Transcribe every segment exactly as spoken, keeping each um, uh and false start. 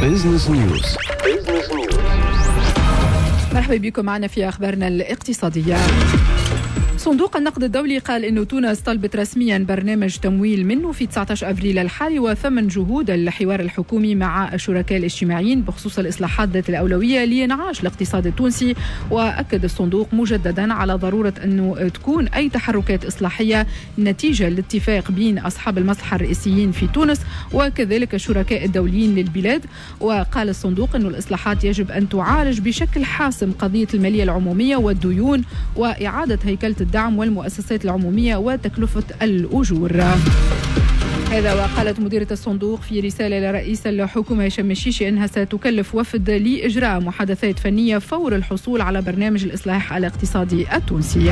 بيزنس نيوز. بيزنس نيوز. مرحبا بكم معنا في أخبارنا الاقتصادية. صندوق النقد الدولي قال إنه تونس طلبت رسميا برنامج تمويل منه في تسعة عشر أبريل الحالي، وثمن جهود الحوار الحكومي مع الشركاء الاجتماعيين بخصوص الإصلاحات ذات الأولوية لإنعاش الاقتصاد التونسي. وأكد الصندوق مجددا على ضرورة أنه تكون أي تحركات إصلاحية نتيجة لاتفاق بين أصحاب المصلحة الرئيسيين في تونس وكذلك الشركاء الدوليين للبلاد. وقال الصندوق أنه الإصلاحات يجب أن تعالج بشكل حاسم قضية المالية العمومية والديون وإعادة هيكلة الدعم والمؤسسات العمومية وتكلفة الأجور. هذا وقالت مديرة الصندوق في رسالة لرئيس الحكومة هشام الشيشي أنها ستكلف وفد لإجراء محادثات فنية فور الحصول على برنامج الإصلاح الاقتصادي التونسي.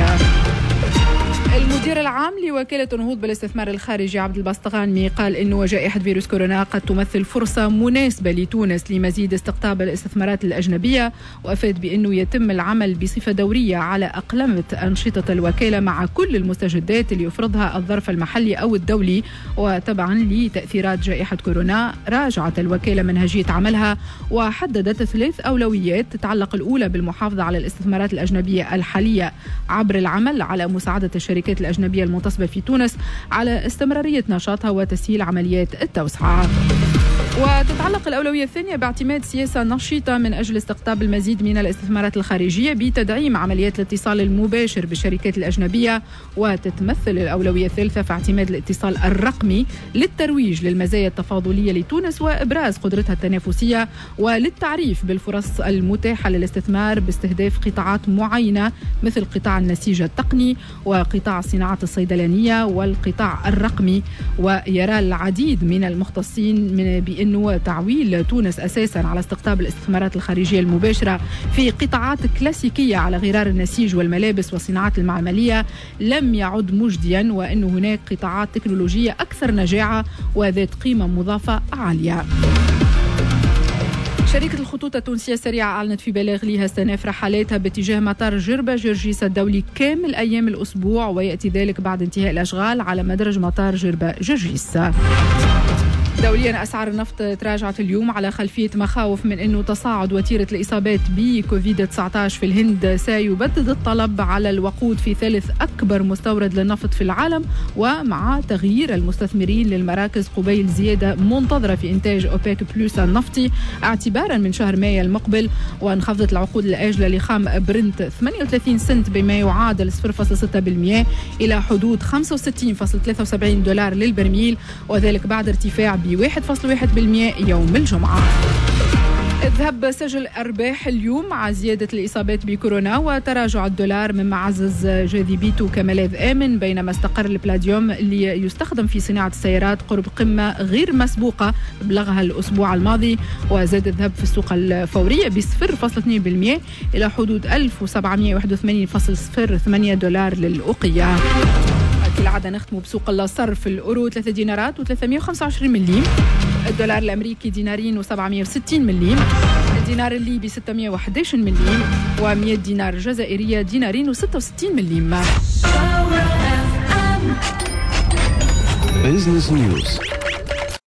المدير العام لوكالة النهوض بالاستثمار الخارجي عبد البسطغاني قال إنه جائحة فيروس كورونا قد تمثل فرصة مناسبة لتونس لمزيد استقطاب الاستثمارات الأجنبية، وأفاد بأنه يتم العمل بصفة دورية على أقلمة أنشطة الوكالة مع كل المستجدات اللي يفرضها الظرف المحلي أو الدولي. وتبعا لتأثيرات جائحة كورونا راجعت الوكالة منهجية عملها وحددت ثلاث أولويات تتعلق الأولى بالمحافظة على الاستثمارات الأجنبية الحالية عبر العمل على مساعدة الشركات الأجنبية المنتصبة في تونس على استمرارية نشاطها وتسهيل عمليات التوسعة. وتتعلق الأولوية الثانية باعتماد سياسة نشيطة من أجل استقطاب المزيد من الاستثمارات الخارجية بتدعيم عمليات الاتصال المباشر بالشركات الأجنبية. وتتمثل الأولوية الثالثة في اعتماد الاتصال الرقمي للترويج للمزايا التفاضلية لتونس وإبراز قدرتها التنافسية وللتعريف بالفرص المتاحة للاستثمار باستهداف قطاعات معينة مثل قطاع النسيج التقني وقطاع الصناعات الصيدلانية والقطاع الرقمي. ويرى العديد من المختصين من بأن أنه تعويل تونس أساسا على استقطاب الاستثمارات الخارجية المباشرة في قطاعات كلاسيكية على غرار النسيج والملابس والصناعات المعملية لم يعد مجديا، وأن هناك قطاعات تكنولوجية أكثر نجاعة وذات قيمة مضافة عالية. شركة الخطوط التونسية السريعة أعلنت في بلاغ لها استئناف رحلاتها باتجاه مطار جربة جرجيس الدولي كامل أيام الأسبوع، ويأتي ذلك بعد انتهاء الأشغال على مدرج مطار جربة جرجيس. دوليا أسعار النفط تراجعت اليوم على خلفية مخاوف من أنه تصاعد وتيرة الإصابات بكوفيد تسعة عشر في الهند سيبدد الطلب على الوقود في ثالث أكبر مستورد للنفط في العالم، ومع تغيير المستثمرين للمراكز قبيل زيادة منتظرة في إنتاج أوبيك بلوس النفطي اعتبارا من شهر مايو المقبل. وانخفضت العقود الآجلة لخام برنت ثمانية وثلاثين سنت بما يعادل صفر فاصلة ستة بالمئة إلى حدود خمسة وستين فاصلة ثلاثة وسبعين دولار للبرميل، وذلك بعد ارتفاع ب واحد فاصلة واحد بالمئة يوم الجمعة. اذهب سجل أرباح اليوم مع زيادة الإصابات بكورونا وتراجع الدولار مما عزز جاذبيته كملاذ آمن، بينما استقر البلاديوم اللي يستخدم في صناعة السيارات قرب قمة غير مسبوقة بلغها الأسبوع الماضي. وزاد الذهب في السوق الفورية ب صفر فاصلة اثنين بالمئة إلى حدود ألف وسبعمئة وواحد وثمانين فاصلة صفر ثمانية دولار للأوقية. كالعادة نختم بسوق الصرف. الأورو ثلاثة دينارات وثلاثمئة وخمسة وعشرين مليم، الدولار الأمريكي دينارين وسبعمئة وستين مليم، الدينار الليبي ستمئة وأحد عشر مليم، ومئة دينار جزائرية دينارين وستة وستين مليم. بيزنس نيوز.